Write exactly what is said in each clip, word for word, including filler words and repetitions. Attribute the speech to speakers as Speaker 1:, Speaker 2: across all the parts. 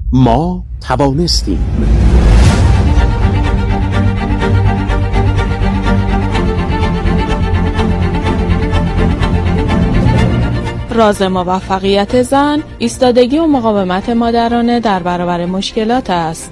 Speaker 1: ما توانستیم.
Speaker 2: راز موفقیت زن ایستادگی و مقاومت مادرانه در برابر مشکلات است.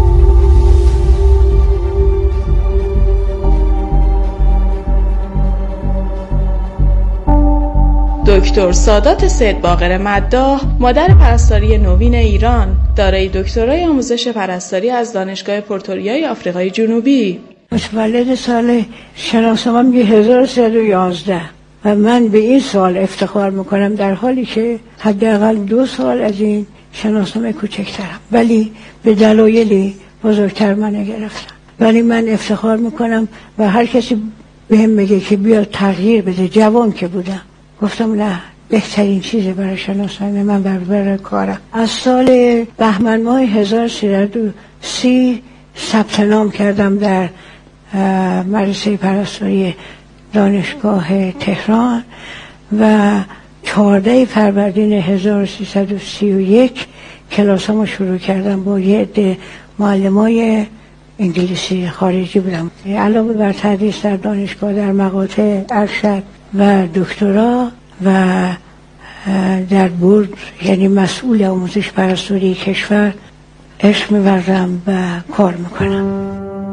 Speaker 2: دکتر سادات سیدباقر مداح، مادر پرستاری نوین ایران، دارای دکترای آموزش پرستاری از دانشگاه پورتوریای آفریقای جنوبی.
Speaker 3: متولد سال شناسنامه‌ام هزار و سیصد و یازده و من به این سال افتخار میکنم، در حالی که حداقل دو سال از این شناسنامه کوچکترم، ولی به دلایلی بزرگتر من گرفتم. ولی من افتخار میکنم و هر کسی بهم میگه که بیا تغییر بده، جوان که بودم، گفتم نه، بهترین چیزه برای شناسنامه من برای, برای کارم. از سال بهمن ماه هزار و سیصد و سی ثبت نام کردم در مدرسه پرستاری دانشگاه تهران و چهارده فروردین هزار و سیصد و سی و یک کلاسامو شروع کردم. با یه عده معلمای انگلیسی خارجی بودم. علاوه بر تدریس در دانشگاه در مقاطع ارشد و دکترا و در بورد، یعنی مسئول آموزش پرستاری کشور، عشق می‌ورزم و کار میکنم.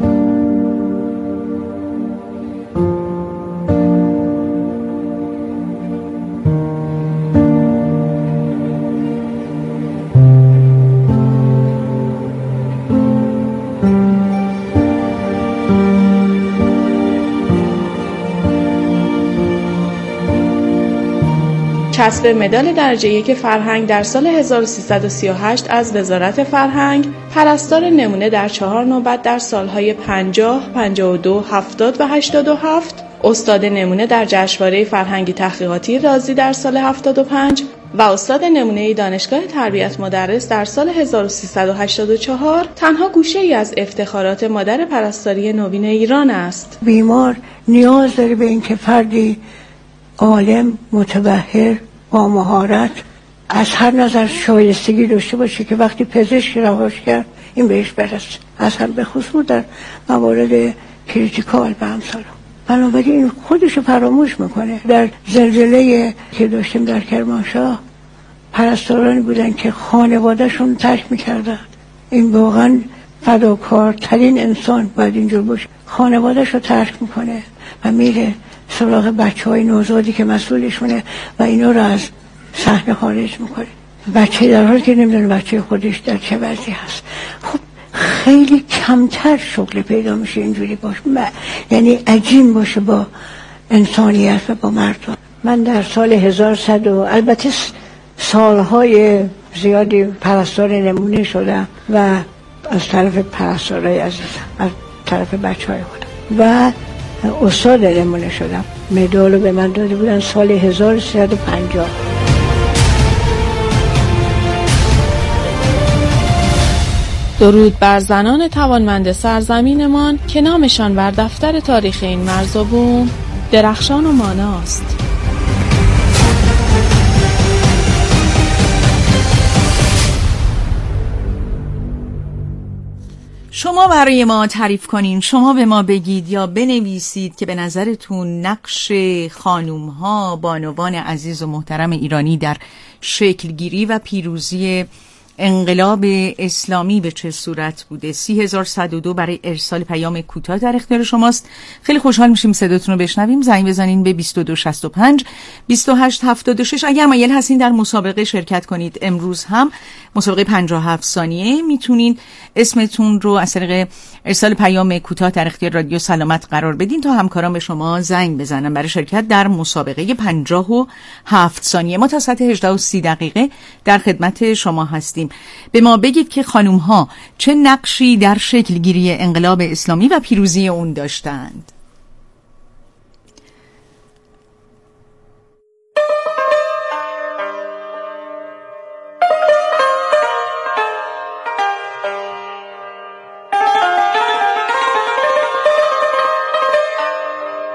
Speaker 2: کسب مدال درجه یک فرهنگ در سال هزار و سیصد و سی و هشت از وزارت فرهنگ، پرستار نمونه در چهار نوبت در سالهای پنجاه، پنجاه و دو، هفتاد و هشتاد و هفت، استاد نمونه در جشنواره فرهنگی تحقیقاتی رازی در سال هفتاد و پنج و استاد نمونه دانشگاه تربیت مدرس در سال هزار و سیصد و هشتاد و چهار تنها گوشه‌ای از افتخارات مادر پرستاری نوین ایران است.
Speaker 3: بیمار نیاز داره به اینکه فردی عالم، متبحر، با مهارت، از هر نظر شایستگی داشته باشه که وقتی پزشک رهاش کرد این بهش برسه، از هم به خصوص در موارد کریتیکال به امثال. بنابراین این خودشو فراموش میکنه. در زلزله که داشتیم در کرمانشاه پرستارانی بودن که خانوادهشون ترک میکردن. این واقعا فداکارترین انسان باید اینجور باشه، خانوادهشو ترک میکنه و میره سراغ بچه های نوزادی که مسئولشونه و اینا رو از صحنه خارج میکنه. بچه در حالی که نمیدونه بچه خودش در چه وضعی هست. خب خیلی کمتر شغل پیدا میشه اینجوری باشه، یعنی عجین باشه با انسانیت و با مردم. من در سال هزار و صد و البته سالهای زیادی پرستار نمونه شدم و از طرف پرستارای عزیزم، از طرف بچه های خودم و استاد نمونه شدم. مدالو به من داده بودن سال هزار و سیصد و پنجاه.
Speaker 2: درود بر زنان توانمند سرزمینمان که نامشان بر دفتر تاریخ این مرزبون درخشان و ماناست.
Speaker 4: شما برای ما تعریف کنین، شما به ما بگید یا بنویسید که به نظرتون نقش خانوم‌ها، بانوان عزیز و محترم ایرانی در شکلگیری و پیروزی انقلاب اسلامی به چه صورت بوده. سی هزار صد و دو برای ارسال پیام کوتاه در اختیار شماست. خیلی خوشحال میشیم صداتون رو بشنویم. زنگ بزنین به بیست و دو شصت و پنج بیست و هشت هفتاد و شش. اگر مایل هستین در مسابقه شرکت کنید، امروز هم مسابقه پنجاه و هفت ثانیه، میتونین اسمتون رو از طریق ارسال پیام کوتاه در اختیار رادیو سلامت قرار بدین تا همکاران به شما زنگ بزنن برای شرکت در مسابقه پنجاه و هفت ثانیه. ما تا ساعت هجده و سی دقیقه در خدمت شما هستیم. به ما بگید که خانوم ها چه نقشی در شکلگیری انقلاب اسلامی و پیروزی اون داشتند.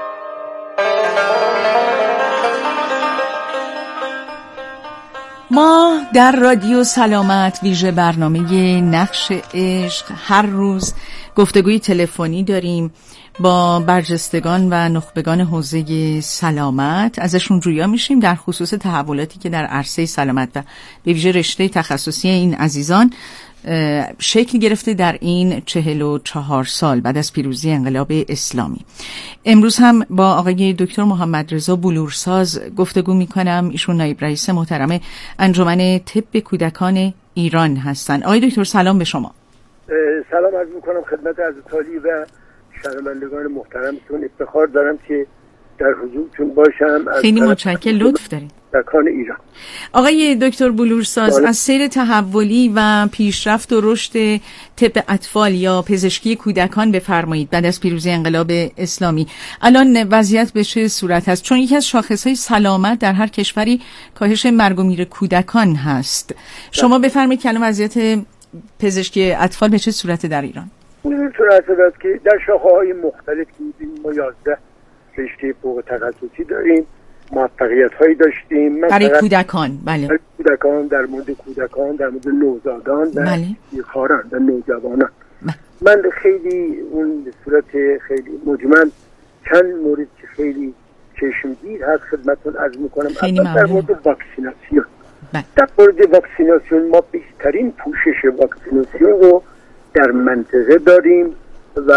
Speaker 4: ما ما در رادیو سلامت ویژه برنامه نقش عشق هر روز گفتگوی تلفنی داریم با برجستگان و نخبگان حوزه سلامت. ازشون جویا میشیم در خصوص تحولاتی که در عرصه سلامت و به ویژه رشته تخصصی این عزیزان شکل گرفته در این چهل و چهار سال بعد از پیروزی انقلاب اسلامی. امروز هم با آقای دکتر محمد رضا بلورساز گفتگو میکنم. ایشون نایب رئیس محترم انجمن طب کودکان ایران هستند. آقای دکتر سلام به شما.
Speaker 5: سلام عرض میکنم خدمت عزیزتالی و شنوندگان محترمتون. افتخار دارم که در حضورتون باشم.
Speaker 4: خیلی متشکرم، لطف دارید.
Speaker 5: کودکان ایران.
Speaker 4: آقای دکتر بلورساز، از سیر تحولی و پیشرفت و رشد طب اطفال یا پزشکی کودکان بفرمایید بعد از پیروزی انقلاب اسلامی. الان وضعیت به چه صورت هست؟ چون یکی از شاخصهای سلامت در هر کشوری کاهش مرگ و میر کودکان هست. شما بفرمایید که الان وضعیت پزشکی اطفال به چه صورت در ایران؟
Speaker 5: این صورت است که در شاخه‌های مختلف ما یازده رشته فوق تخصصی داریم. موفقیت هایی داشتیم
Speaker 4: برای کودکان. بله.
Speaker 5: برای کودکان، در مورد کودکان، در مورد نوزادان و بیخاران و نوجوانان. بله. من خیلی اون به صورت خیلی مجمل چند مورد که خیلی چشمگیر هست خدمتتون عرض میکنم. اول در مورد واکسیناسیون. بله. در مورد واکسیناسیون ما بهترین پوشش واکسیناسیون رو در منطقه داریم و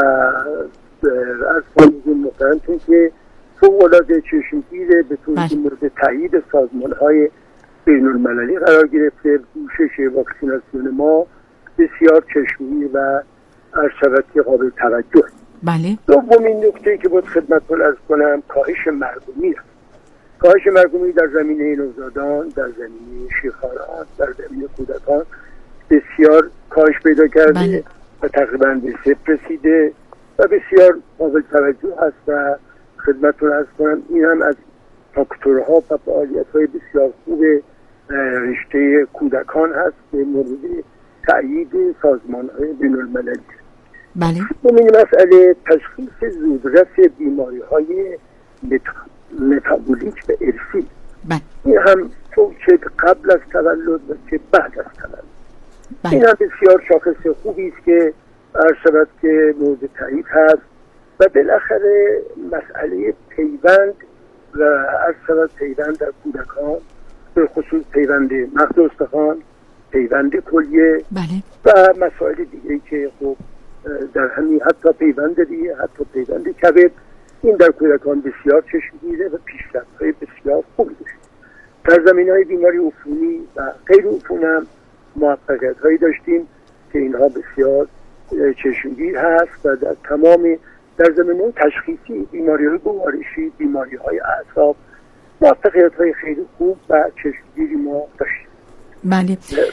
Speaker 5: از فایده محترمتون که فوق‌العاده چشمگیره به طوری که مورد تایید سازمان‌های بین‌المللی قرار گرفته. پوشش واکسیناسیون ما بسیار چشمگیر و ارشبتی قابل توجه.
Speaker 4: بله.
Speaker 5: دومین نکته‌ای که باید خدمتتون عرض کنم کاهش مرگ و میر. کاهش مرگ و میر در زمینه نوزادان، در زمینه شیخاران، در زمینه کودکان بسیار کاهش پیدا کرده. بله. و تقریباً به صفر رسیده و بسیار قابل توجه هست و خدمتتون عرض کنم این هم از فاکتورها و فعالیت‌های بسیار خوب رشته کودکان هست به مورد تأیید سازمان‌های بین‌المللی.
Speaker 4: بله.
Speaker 5: این مسئله تشخیص زودرس بیماری‌های متابولیک و ارثی.
Speaker 4: بله.
Speaker 5: این هم چه قبل از تولد و چه بعد از تولد. بله. این هم بسیار شاخص خوبی است که ارشد که مورد تایید هست و بالاخره مسئله پیوند و ارشد پیوند در کودکان به خصوص پیوند مغز استخوان، پیوند کلیه.
Speaker 4: بله.
Speaker 5: و مسائل دیگه که خب در همین حتی پیوند دیگه حتی پیوند کبد این در کودکان بسیار چشمگیره و پیشرفت‌های بسیار خوبی داشت. در زمینه‌های بیماری عفونی و غیر عفونی هم موفقیت‌هایی داشتیم که اینها بسیار چشمگیر هست و در تمام در زمینه تشخیصی بیماری‌های گوارشی، بیماری‌های اعصاب موفقیت‌های خیلی خوب و چشمگیری ما داشتیم.
Speaker 4: بله.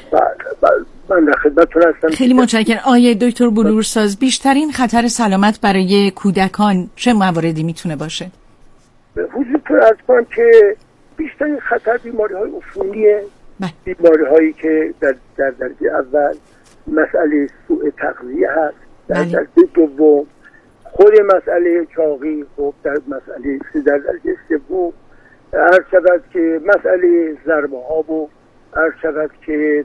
Speaker 5: من در خدمتتون هستم.
Speaker 4: خیلی متشکرم. آقای دکتر بلورساز، بیشترین خطر سلامت برای کودکان چه مواردی میتونه باشه؟
Speaker 5: حضورتون عرض کنم که بیشترین خطر بیماری‌های عفونیه. بیماری‌هایی که در در درجه اول مسئله سوء تغذیه هست، در
Speaker 4: بله.
Speaker 5: درجه دوم خود مسئله چاقی، خب در مسئله در درجه سوم هر شود که مسئله ضربه ها و هر شود که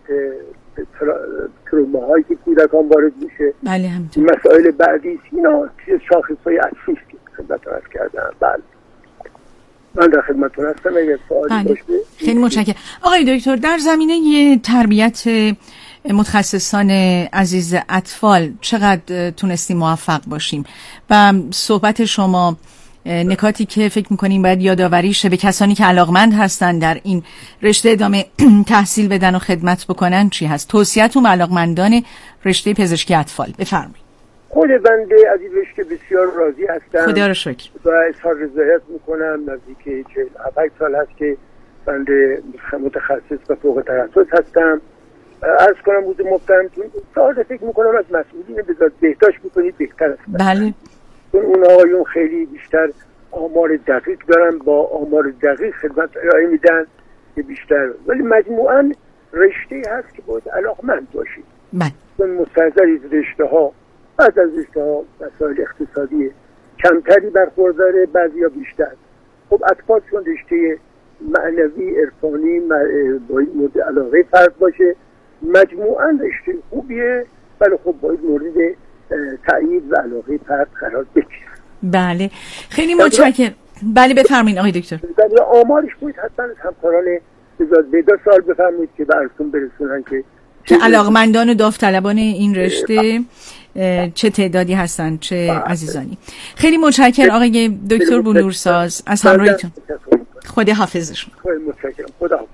Speaker 5: تروما هایی که کودکان وارد میشه.
Speaker 4: بله همینطور.
Speaker 5: مسائل بعدی اینا شاخص های اصلی که خدمتتون عرض کردم. بله من در خدمتتون هستم اگر سوالی باشه.
Speaker 4: خیلی متشکرم. آقای دکتر، در زمینه تربیت متخصصان عزیز اطفال چقدر تونستیم موفق باشیم و صحبت شما نکاتی که فکر میکنیم باید یادآوری شه به کسانی که علاقمند هستن در این رشته ادامه تحصیل بدن و خدمت بکنن چی هست؟ توصیه‌تون به علاقمندان رشته پزشکی اطفال بفرمایید.
Speaker 5: خود بنده از این رشته بسیار راضی هستم.
Speaker 4: خدا رو شکر.
Speaker 5: و اظهار رضایت میکنم. نزدیک چهل و هفت سال هست که بنده متخصص و فوق تخصص هستم. عرض کنم بود محترمتون سوال فکر میکنم از مسئولین بذات بهداشت میکنید بهتر است.
Speaker 4: بله.
Speaker 5: چون اون آقایون خیلی بیشتر آمار دقیق دارن، با آمار دقیق خدمت ارائه میدن که بیشتر، ولی مجموعاً رشته هست که باید علاقمند باشید.
Speaker 4: بله.
Speaker 5: چون مستحضر از رشته ها بعد از رشته ها مسائل اقتصادی کمتری برخورداره، بعضیا بیشتر. خب اطفال چون رشته معنوی عرفانی باید مورد علاقه فرد باشه، مجموعاً رشته خوبیه، ولی خب باید مورد تأیید و علاقه فرد قرار بگیره.
Speaker 4: بله خیلی متشکرم. بله بفرمایید آقای دکتر.
Speaker 5: در آمارش باید حتما از همکاران بزاد سال بفرمایید که براتون برسونن که
Speaker 4: که علاقمندان و داوطلبان این رشته چه تعدادی هستن، چه عزیزانی. خیلی متشکرم آقای دکتر بونورساز از همراهیتون. خدا حافظشون.
Speaker 5: خیلی متشکرم. خدا حافظ.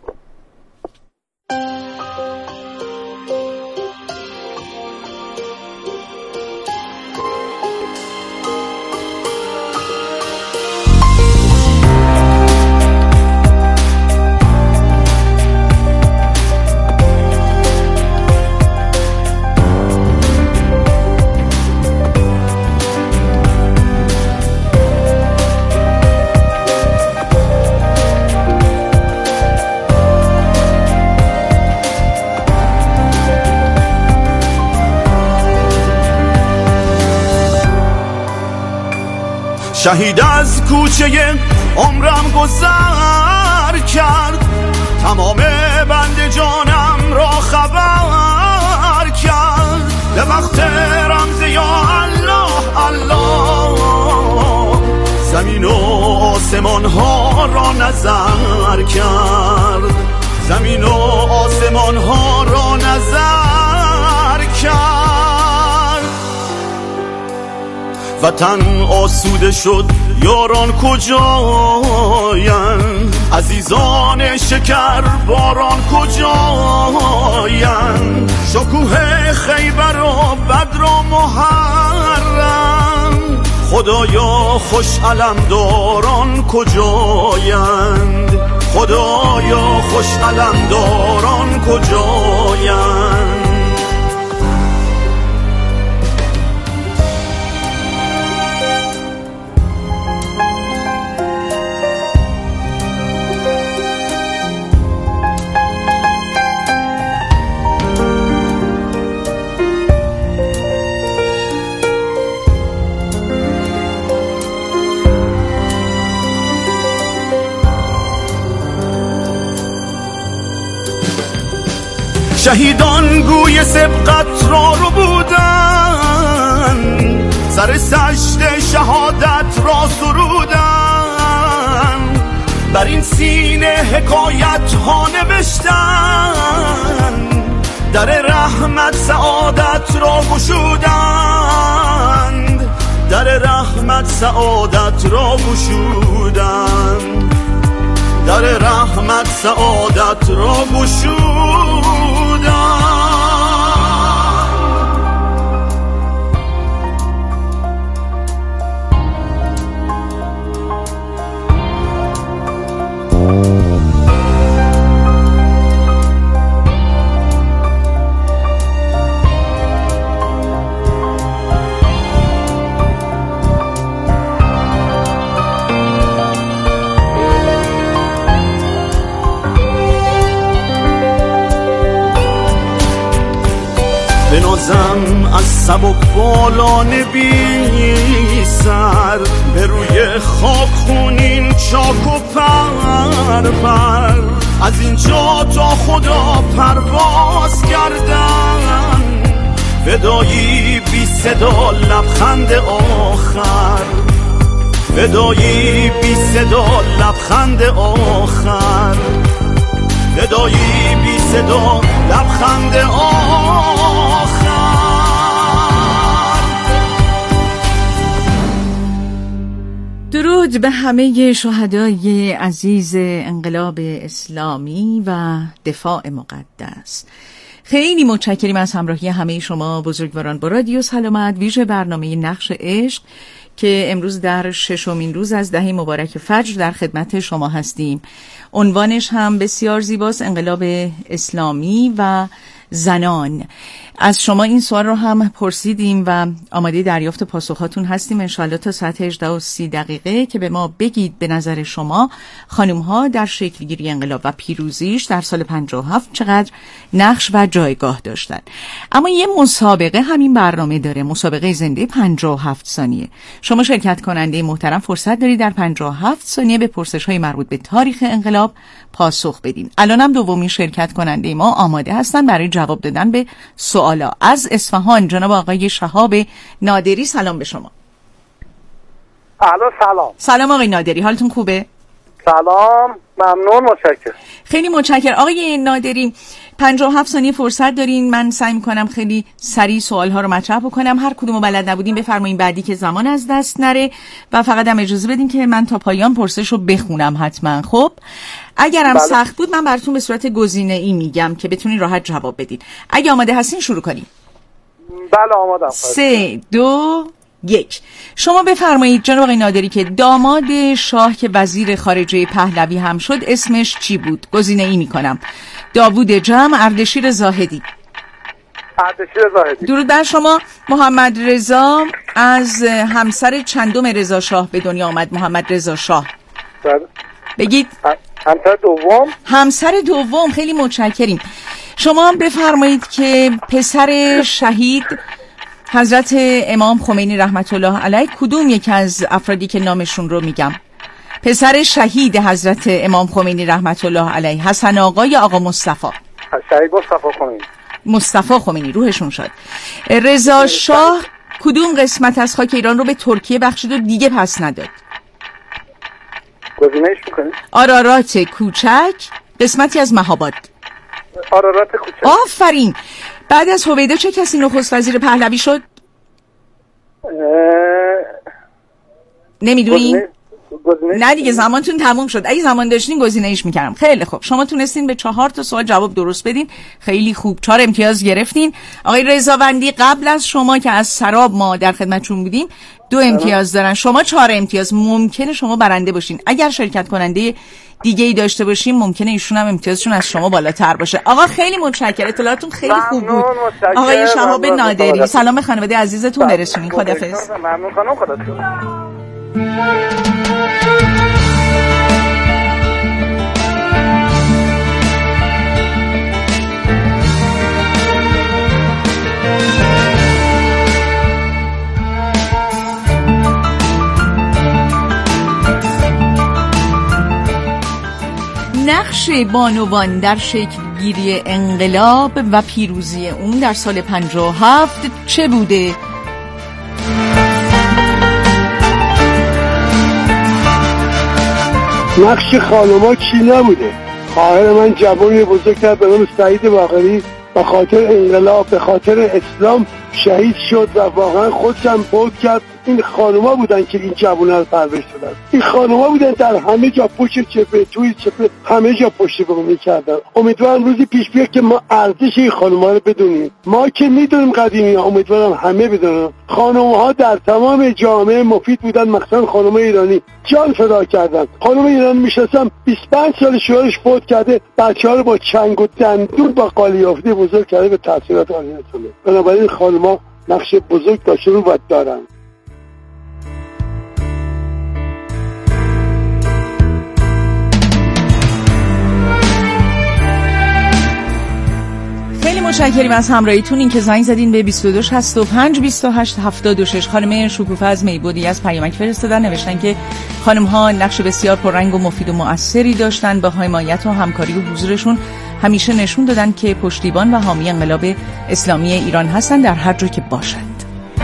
Speaker 6: شهید از کوچه عمرم گذر کرد، تمام بند جانم را خبر کرد. به وقت رمز یا الله الله، زمین و آسمان ها را نظر کرد، زمین و آسمان ها را نظر کرد. وطن آسوده شد یاران کجایند، عزیزان شکر باران کجایند. شکوه خیبر و بدر و محرم، خدایا خوش علمداران کجایند، خدایا خوش علمداران کجایند. شهیدان گوی سبقت را رو بودن، سر سجده شهادت را سرودن. بر این سینه حکایت ها نوشتن، در رحمت سعادت را گشودند، در رحمت سعادت را گشودند، در رحمت سعادت را گشودند. بنازم از سبک بالان بی سر، به روی خاک خونین چاک و پر پر. از اینجا تا خدا پرواز کردن، فدایی بی صدا لبخند آخر، فدایی بی صدا لبخند آخر، فدایی بی صدا لبخند آخر.
Speaker 4: درود به همه شهدای عزیز انقلاب اسلامی و دفاع مقدس. خیلی متشکریم از همراهی همه شما بزرگواران با رادیو سلامت، ویژه برنامه نقش عشق که امروز در ششمین روز از دهه مبارک فجر در خدمت شما هستیم. عنوانش هم بسیار زیباست، انقلاب اسلامی و زنان. از شما این سوال رو هم پرسیدیم و آماده دریافت پاسخاتون هستیم انشاءالله تا ساعت هجده و سی دقیقه که به ما بگید به نظر شما خانم ها در شکلگیری انقلاب و پیروزیش در سال پنجاه و هفت چقدر نقش و جایگاه داشتن. اما یه مسابقه همین برنامه داره، مسابقه زنده پنجاه و هفت ثانیه. شما شرکت کننده محترم فرصت دارید در پنجاه و هفت ثانیه به پرسش های مربوط به تاریخ انقلاب پاسخ بدین. الانم دومین شرکت کننده ما آماده هستن برای جواب دادن به سوالا. از اصفهان جناب آقای شهاب نادری، سلام به شما.
Speaker 7: الو سلام.
Speaker 4: سلام آقای نادری، حالتون خوبه؟
Speaker 7: سلام، ممنون، متشکرم.
Speaker 4: خیلی متشکرم آقای نادری. پنجاه و هفت ثانیه فرصت دارین. من سعی می‌کنم خیلی سریع سوال‌ها رو مطرح بکنم. هر کدومو بلد نبودین بفرمایید بعدی که زمان از دست نره و فقط هم اجازه بدین که من تا پایان پرسش رو بخونم حتما. خب اگرم بله. سخت بود من براتون به صورت گزینه‌ای میگم که بتونین راحت جواب بدین. اگه آماده هستین شروع کنین.
Speaker 7: بله آمادم.
Speaker 4: سه دو یک. شما بفرمایید جناب آقای نادری که داماد شاه که وزیر خارجه پهلوی هم شد اسمش چی بود؟ گزینه ای میکنم: داوود جمع، اردشیر زاهدی.
Speaker 7: اردشیر زاهدی.
Speaker 4: درود بر شما. محمد رضا از همسر چندم رضا شاه به دنیا آمد؟ محمد رضا شاه.
Speaker 7: بله.
Speaker 4: بگید.
Speaker 7: همسر دوم.
Speaker 4: همسر دوم. خیلی متشکریم. شما هم بفرمایید که پسر شهید حضرت امام خمینی رحمت الله علیه کدوم یکی از افرادی که نامشون رو میگم؟ پسر شهید حضرت امام خمینی رحمت الله علیه، حسن آقا یا آقا مصطفی؟
Speaker 7: شهید مصطفی خمینی.
Speaker 4: مصطفی خمینی روحشون شد. رضا شاه کدوم قسمت از خاک ایران رو به ترکیه بخشید و دیگه پس نداد؟
Speaker 7: گزینه‌اش می‌کنید؟
Speaker 4: آرارات کوچک، قسمتی از مهاباد.
Speaker 7: آرارات کوچک.
Speaker 4: آفرین. بعد از هویدا چه کسی نخست وزیر پهلوی شد؟
Speaker 7: اه...
Speaker 4: نمیدونین؟ نه دیگه زمانتون تموم شد. اگه زمان داشتین گزینه ایش میکردم. خیلی خوب، شما تونستین به چهار تا سوال جواب درست بدین. خیلی خوب، چهار امتیاز گرفتین. آقای رضاوندی قبل از شما که از سراب ما در خدمتشون بودیم دو امتیاز دارن، شما چهار امتیاز. ممکنه شما برنده باشین. اگر شرکت کننده دیگه ای داشته باشیم ممکنه ایشون هم امتیازشون از شما بالاتر باشه. آقا خیلی متشکرم، اطلاعاتون خیلی خوب بود. آقای شهاب نادری، سلام به خانواده عزیزتون برسونین. خداحافظ.
Speaker 7: ممنون خانم، خداحافظ.
Speaker 4: نقش بانوان در شکلگیری انقلاب و پیروزی اون در سال پنجاه و هفت چه بوده؟
Speaker 5: نقش خانوما چی نبوده؟ خواهر من جوانی بزرگ کرد به نام سعید باقری، به خاطر انقلاب، به خاطر اسلام شهید شد و واقعا خودشم فوت کرد. این خانوما بودن که این جوانه رو پرورش دادن. این خانوما بودن در همه جا پشت چپه، توی چپه، همه جا پشت بوم می‌کردن. امیدوارم روزی پیش بیاد که ما ارزش این خانوما رو بدونیم. ما که میدونیم قدیمی ها، امیدوارم همه بدونن. خانوما در تمام جامعه مفید بودن، مخصوصا خانوما ایرانی جان فدا کردن. خانم ایرانی میشناسم بیست و پنج سال شوهرش فوت کرده، بچه‌ها رو با چنگ و دندون با قالیافته بزرگ کرده به تحصیلات عالی رسونده. بنابراین خانوما نقش بزرگ داشتن و دارن.
Speaker 4: متشکریم از همراهیتون. این که زنگ زدین به بیست و دو شصت و پنج بیست و هشت هفتاد و شش. خانم شکوفه از میبودی از پیامک فرستادن، نوشتن که خانم ها نقش بسیار پررنگ و مفید و مؤثری داشتن، با حمایت و همکاری و حضورشون همیشه نشون دادن که پشتیبان و حامی انقلاب اسلامی ایران هستن در هر جا که باشند.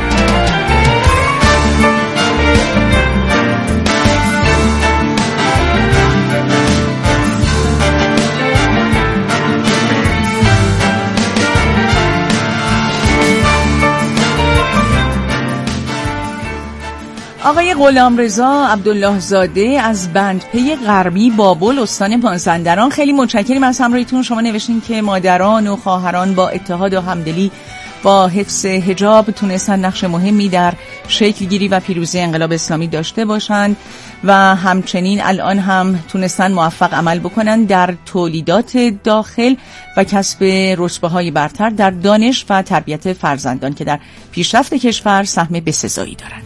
Speaker 4: آقای غلامرضا عبدالله زاده از بندپی غربی بابل استان مازندران، خیلی متشکریم از همراهیتون. شما نوشتین که مادران و خواهران با اتحاد و همدلی با حفظ حجاب تونستن نقش مهمی در شکلگیری و پیروزی انقلاب اسلامی داشته باشند و همچنین الان هم تونستن موفق عمل بکنن در تولیدات داخل و کسب رتبه‌های برتر در دانش و تربیت فرزندان که در پیشرفت کشور سهم بسزایی دارند.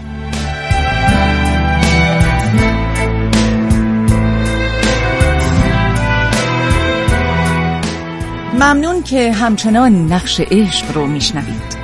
Speaker 4: ممنون که همچنان نقش عشق رو میشنوید.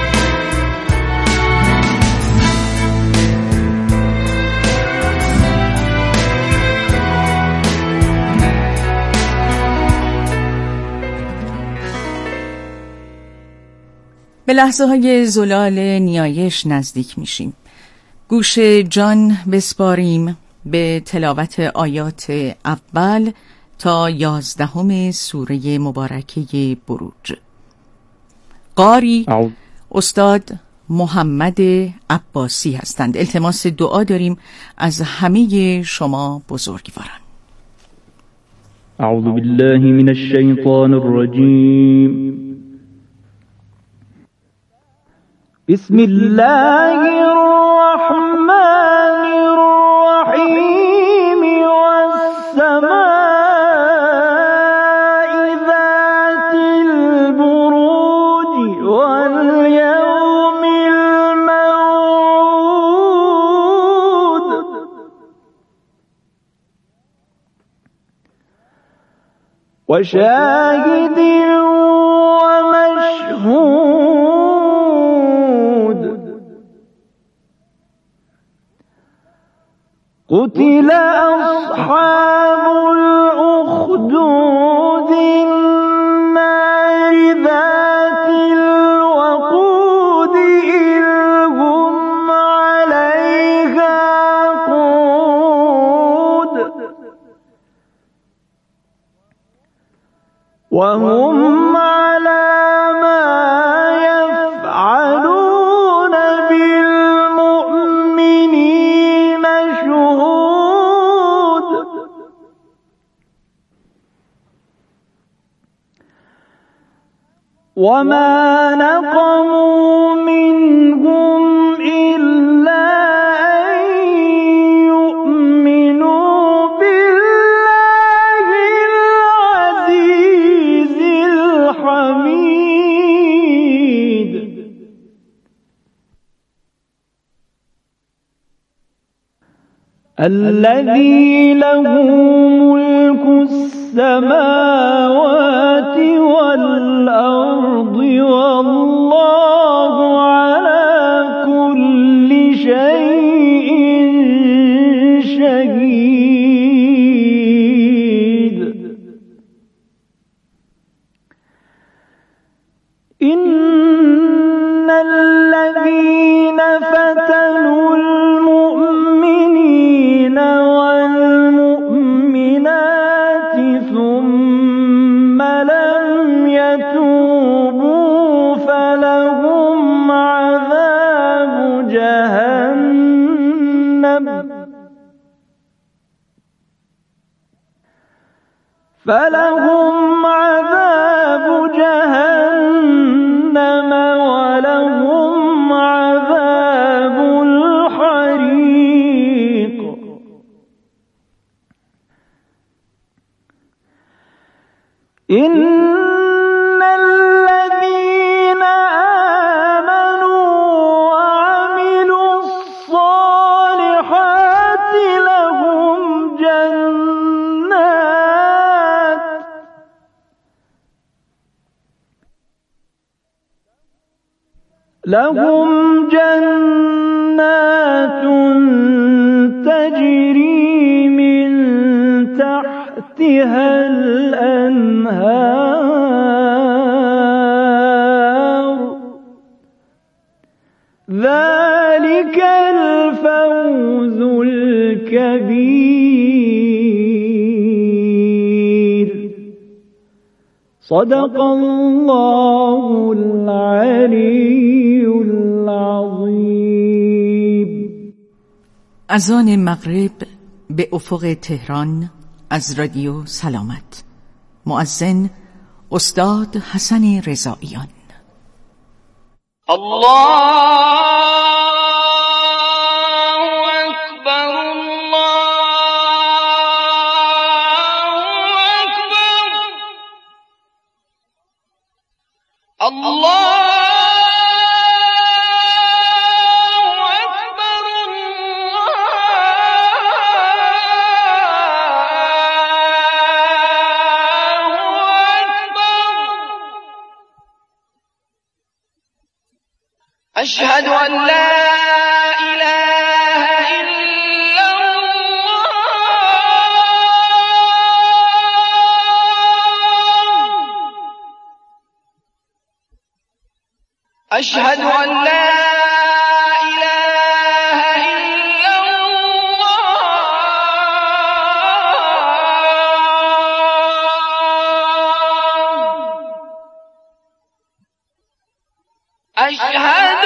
Speaker 4: به لحظه های زلال نیایش نزدیک میشیم. گوش جان بسپاریم به تلاوت آیات اول تا یازدهم سوره مبارکه بروج. قاری استاد محمد عباسی هستند. التماس دعا داریم از همه شما بزرگواران.
Speaker 8: اعوذ بالله من الشیطان الرجیم. بسم الله الرحمن الرحیم. والسماء وشاهد ومشهود. قتل أصحاب الأخدود النار ذات الوقود إذ هم عليها قعود وهم على ما يفعلون بالمؤمنين شهود. وما نقموا منهم إلا أن يؤمنوا بالله العزيز الحميد. الذي له ملك السماوات والأرض والله على كل شيء شهيد. إن الذين فتنوا المؤمنين والمؤمنات ثم لم يتوبوا فلهم عذاب جهنم فلهم عذاب جهنم ولهم عذاب الحريق. إن الذين آمنوا وعملوا الصالحات لهم جنات لهم جنات تجري من تحتها الأنهار. ذلك الفوز الكبير. صدق الله العلي العظيم.
Speaker 4: اذان مغرب به افق تهران از رادیو سلامت. مؤذن استاد حسن رضاییان.
Speaker 9: أشهد أن لا إله إلا الله أشهد أن لا إله إلا الله أشهد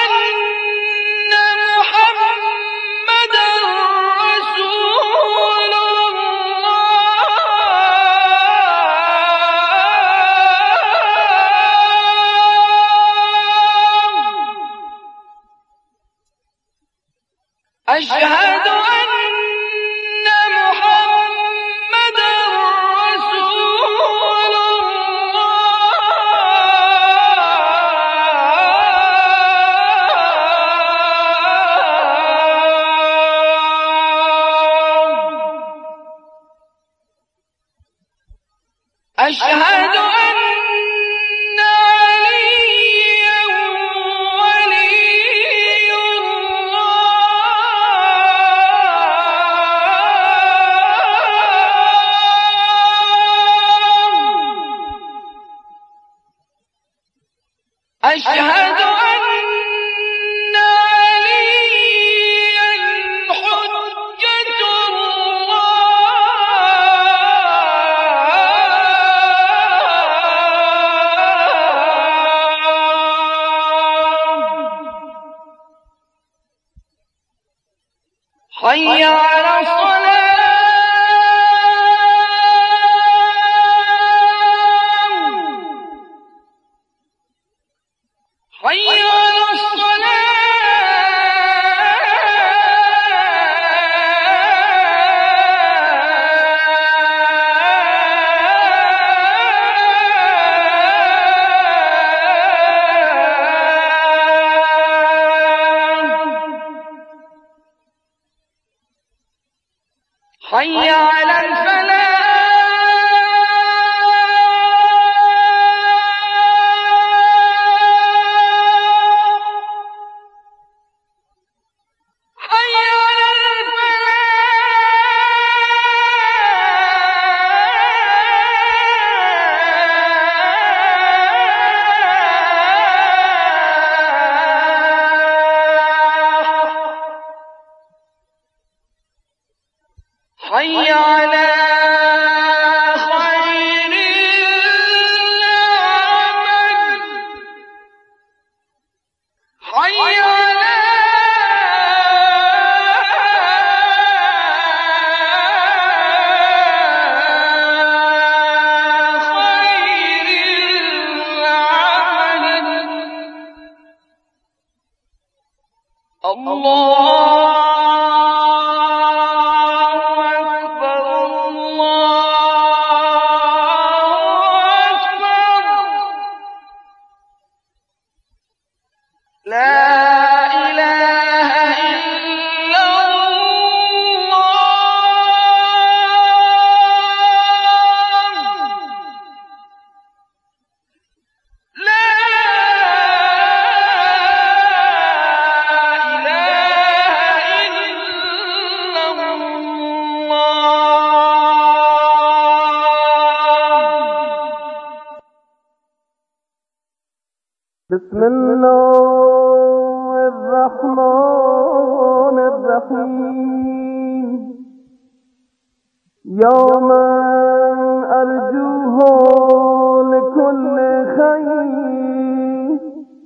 Speaker 9: أشهد أن محمدا رسول الله أشهد أن عليا ولي أشهد أن عليا حجة الله حي على الصلاة حي على الصلاة حي على الفلاح حي على خير العمل حي على خير العمل الله بسم الله الرحمن الرحيم يوم أرجوه لكل خير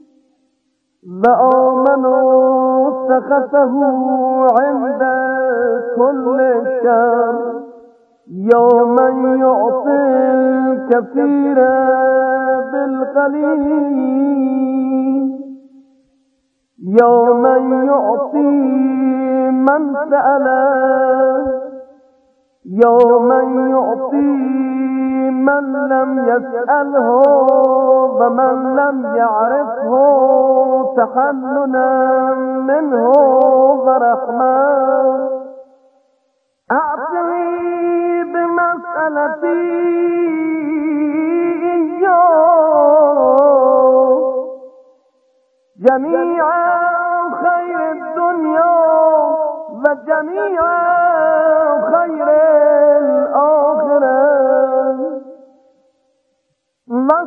Speaker 9: وآمنوا سخطه عند كل شر يوم يعطي الكثير بالقليل يوم يعطي من سأله يوم يعطي من لم يسأله ومن لم يعرفه تحننا منه ورحمة أعطني بمسألتي جميع خير الدنيا وجميع خير الآخرة